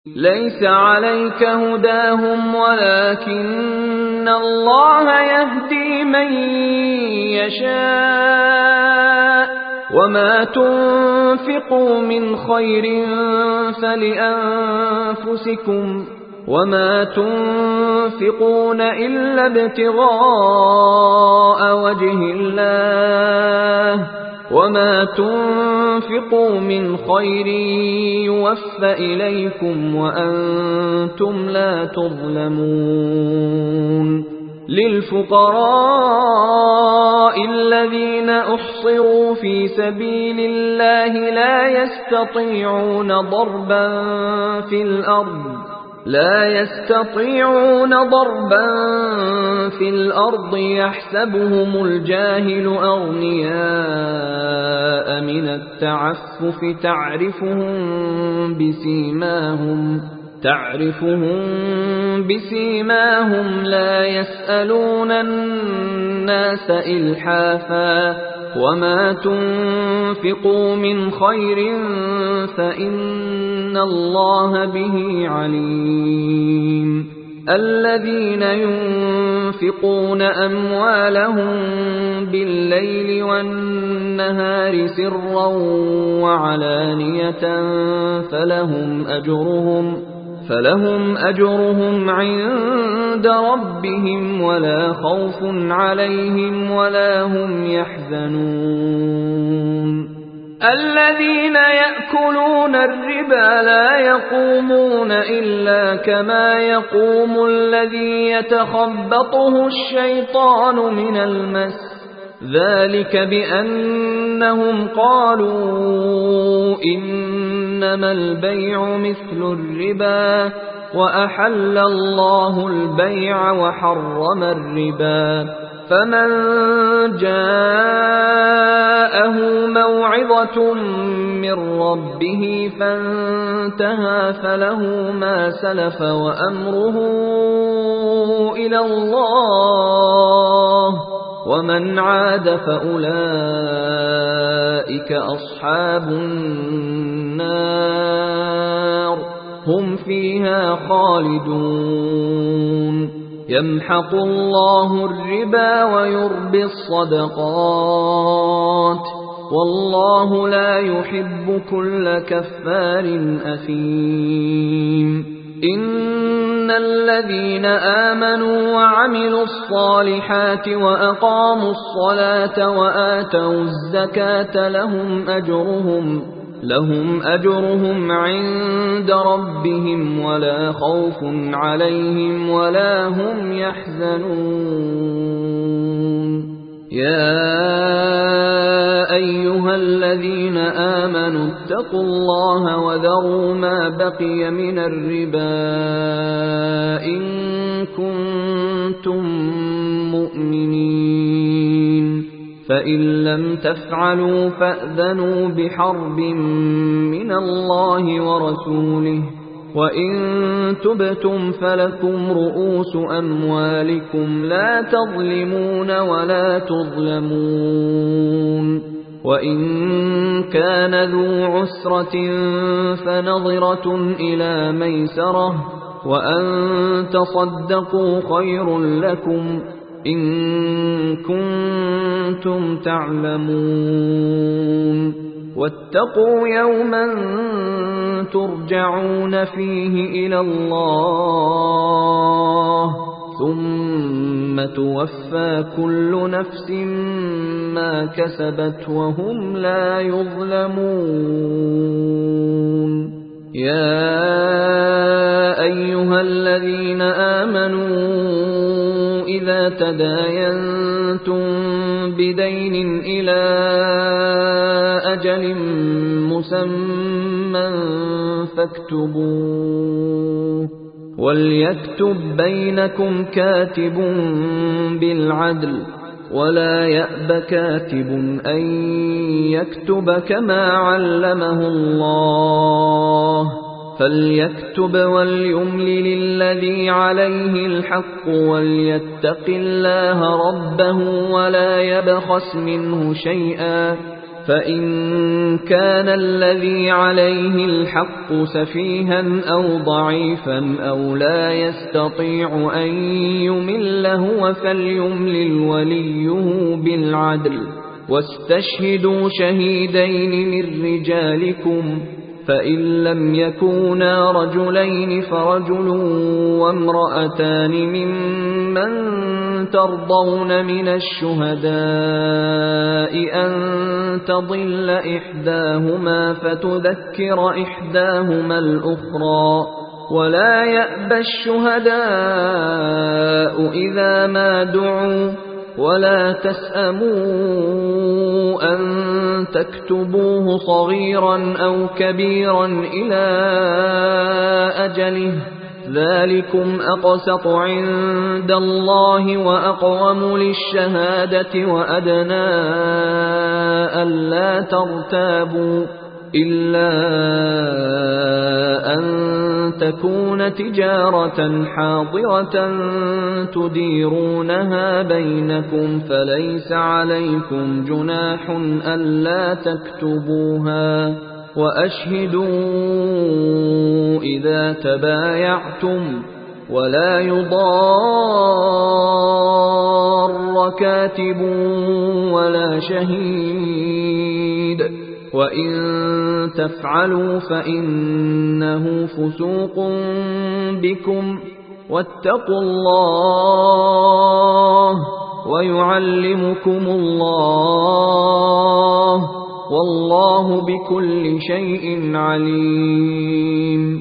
ليس عليك هداهم ولكن الله يهدي من يشاء وما تنفقوا من خير فلأنفسكم وما تنفقون إلا ابتغاء وجه الله وما تنفقوا من خير يوفى إليكم وأنتم لا تظلمون للفقراء الذين أحصروا في سبيل الله لا يستطيعون ضربا في الأرض يحسبهم الجاهل أغنياء من التعفف تعرفهم بسيماهم لا يسألون الناس إلحافا وما تنفقوا من خير فإن الله به عليم الذين ينفقون أموالهم بالليل والنهار سرا وعلانية فلهم أجرهم عند ربهم ولا خوف عليهم ولا هم يحزنون الذين يأكلون الربا لا يقومون إلا كما يقوم الذي يتخبطه الشيطان من المس ذلك بأنهم قالوا إنما البيع مثل الربا وأحل الله البيع وحرم الربا فمن جاءه موعظة من ربه فانتهى فله ما سلف وأمره إلى الله ومن عاد فأولئك أصحاب النار هم فيها خالدون يمحق الله الربا ويربي الصدقات والله لا يحب كل كفار أثيم إن الذين آمنوا وعملوا الصالحات وأقاموا الصلاة وآتوا الزكاة لهم أجرهم عند ربهم ولا خوف عليهم ولا هم يحزنون يا أيها الذين آمنوا اتقوا الله وذروا ما بقي من الربا إن كنتم مؤمنين فإن لم تفعلوا فأذنوا بحرب من الله ورسوله وإن تبتم فلكم رؤوس أموالكم لا تظلمون ولا تظلمون وإن كان ذو عسرة فنظرة إلى ميسرة وأن تصدقوا خير لكم إن كنتم تعلمون واتقوا يوما ترجعون فيه إلى الله ثم توفى كل نفس ما كسبت وهم لا يظلمون يا أيها الذين آمنوا إذا تداينتم بدين إلى أجل مسمى فاكتبوه وليكتب بينكم كاتب بالعدل ولا يأب كاتب أن يكتب كما علمه الله فليكتب وليملل الذي عليه الحق وليتق الله ربه ولا يبخس منه شيئا فإن كان الذي عليه الحق سفيها أو ضعيفا أو لا يستطيع أن يمل هو فليملل وليه بالعدل واستشهدوا شهيدين من رجالكم فإن لم يكونا رجلين فرجل وامرأتان ممن ترضون من الشهداء أن تضل إحداهما فتذكر إحداهما الأخرى ولا يأبى الشهداء إذا ما دعوا ولا تسأموا أن تكتبوه صغيرا أو كبيرا إلى أجله ذلكم أقسط عند الله وأقوم للشهادة وأدنى ألا ترتابوا إلا أن تكون تجارة حاضرة تديرونها بينكم فليس عليكم جناح ألا تكتبوها وأشهدوا إذا تبايعتم ولا يضار كاتب ولا شهيد وإن تفعلوا فإنه فسوق بكم واتقوا الله ويعلمكم الله والله بكل شيء عليم.